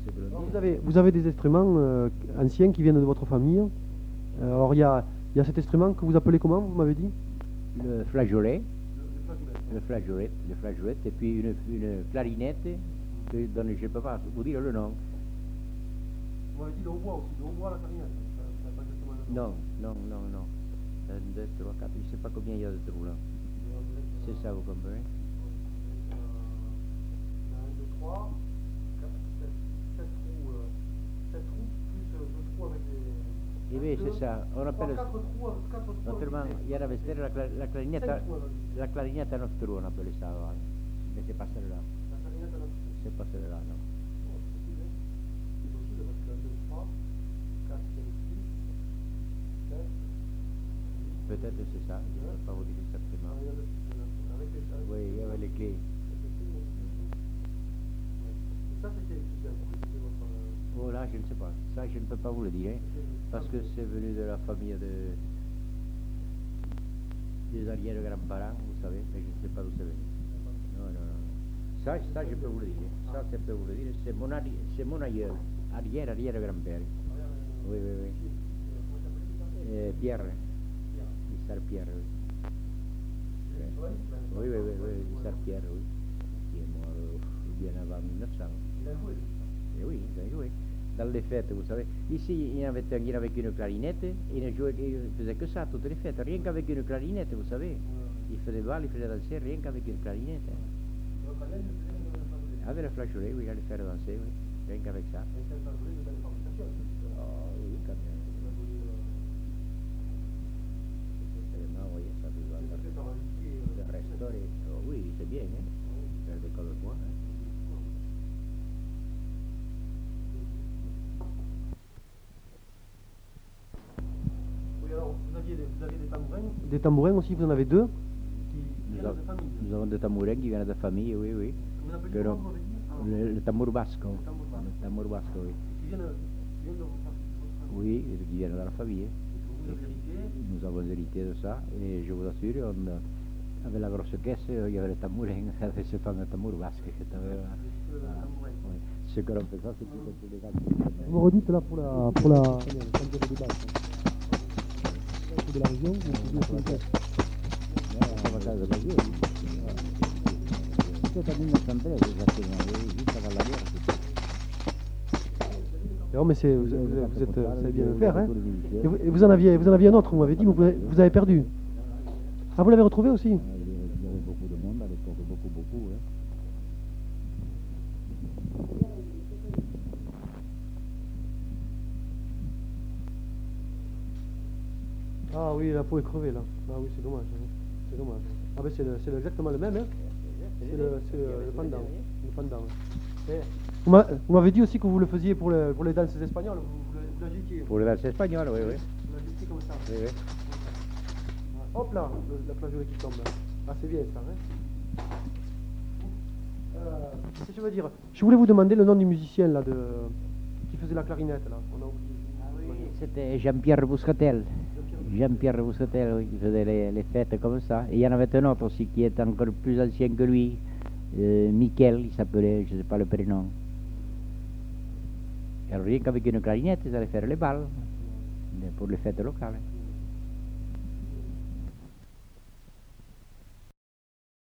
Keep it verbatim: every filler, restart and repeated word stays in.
que l'on dit. Vous avez, vous avez des instruments euh, anciens qui viennent de votre famille. Euh, alors il y a, il y a cet instrument que vous appelez comment, vous m'avez dit? Le flageolet, le flageolet, le flageolet, et puis une, une clarinette, que, dont je ne peux pas vous dire le nom. Vous m'avez dit le hautbois aussi, le hautbois, la clarinette. Pas exactement le nom. Non, non, non, non. un, deux, trois, quatre, je ne sais pas combien il y a de trous là. C'est ça, vous comprenez? un, deux, trois, quatre, sept, sept trous, euh, sept trous, plus deux trous avec des... Eh bien, c'est ça, on appelle... quatre trous, quatre trous. Naturellement, il y avait c'était la, cla- la clarinette, Cinq trous, alors. la clarinette à neuf trous, on appelait ça avant. Mais c'est pas celle-là. La clarinette à neuf trous. C'est pas celle-là, non. Oh, c'est possible, hein. C'est possible parce que un, deux, trois, quatre, cinq, six, sept, huit... Peut-être c'est ça, je ne peux pas vous dire exactement. Ah, il y a le six, là. Avec les, avec Oui, il y avait les clés. avec les clés, oui. Ouais. Et ça, c'était qui ça? C'était votre... euh, Oh là, je ne sais pas. Ça, je ne peux pas vous le dire. Hein, parce que c'est venu de la famille de... des arrière-grands-parents, vous savez, mais je ne sais pas d'où c'est venu. Non, non, non. Ça, ça, je peux vous le dire. Ça, je peux vous le dire. C'est mon, arri- c'est mon aïeul, arrière-arrière-grand-père. Oui, oui, oui. Comment s'appelait tout ça? Euh, Pierre, Pierre. Issar Pierre, oui. Il est soleil? Oui, oui, oui, oui, Issar Pierre, oui. Qui est mort euh, bien avant mille neuf cents. Il a joué, lui. Et oui, il a joué. Dans les fêtes, vous savez. Ici, il y avait un qui avec une clarinette, il ne jouait, il faisait que ça, toutes les fêtes, rien qu'avec une clarinette, vous savez. Il faisait bal, il faisait danser, rien qu'avec une clarinette. Le Canel, il faisait le flageolet. Avec le flageolet, oui, il allait faire danser, oui. Rien qu'avec ça. Et c'est un flageolet de belle fabrication, ça. Oh, oui, quand même. Vraiment, oui, ça doit C'est fait par un luthier. se restaurer. Oh, oui, c'est bien, hein. Faire des colles-points, hein. Oui, alors, vous aviez des, vous aviez des tabourins. Des tabourins aussi, vous en avez deux. Qui Nous, viennent avons- de famille. nous avons des tamourins qui viennent de famille, oui, oui. Vous appelez Que comment, non. vous m'avez dit? Ah, Le, le tambour basco. Le tambour basco. Le tambour basco, oui. Qui viennent, qui viennent de votre famille. Oui, qui viennent de la famille. Et que vous avez hérité. Nous avons hérité de ça, et je vous assure, on, avec la grosse caisse, il y avait le tambourin, avec ce fameux tambour basque. qui était, euh, Le voilà. tambourin. Oui. Ce que l'on fait ça, c'est tout tous les gars. Vous me redites là pour la, pour la, le centre de base. C'est de la région, vous pouvez aussi le faire. C'était en mille neuf cent treize, exactement, oui, juste avant la guerre. Non, mais c'est, vous, vous, vous êtes, vous savez bien le faire, hein. Et vous, et vous en aviez, vous en aviez un autre, vous m'avez dit, mais vous, avez- vous avez perdu. Ah, vous l'avez retrouvé aussi? Il y avait beaucoup de monde à l'époque, beaucoup, beaucoup. Hein. Ah oui, la peau est crevée là. Ah oui, c'est dommage. hein. C'est dommage. Ah ben c'est, le- c'est exactement le même, hein. C'est le, c'est le, le pendant. Le pendant. Et vous m'a- vous m'avez dit aussi que vous le faisiez pour, le, pour les danses espagnoles, vous, vous, le- vous l'agitiez. Pour les danses espagnoles, oui, oui. Vous l'agitiez comme ça. oui, oui. Hop là, le- la flageolet qui tombe. Ah, c'est bien ça, hein. Euh, qu'est-ce que je veux dire? Je voulais vous demander le nom du musicien là, de, qui faisait la clarinette là. On a oublié. Ah oui, c'était Jean-Pierre Bouscatel. Jean-Pierre Bouscatel, oui, qui faisait les, les fêtes comme ça. Et il y en avait un autre aussi qui est encore plus ancien que lui. Euh, Michel, il s'appelait, je ne sais pas le prénom. Alors rien qu'avec une clarinette, ils allaient faire les balles pour les fêtes locales.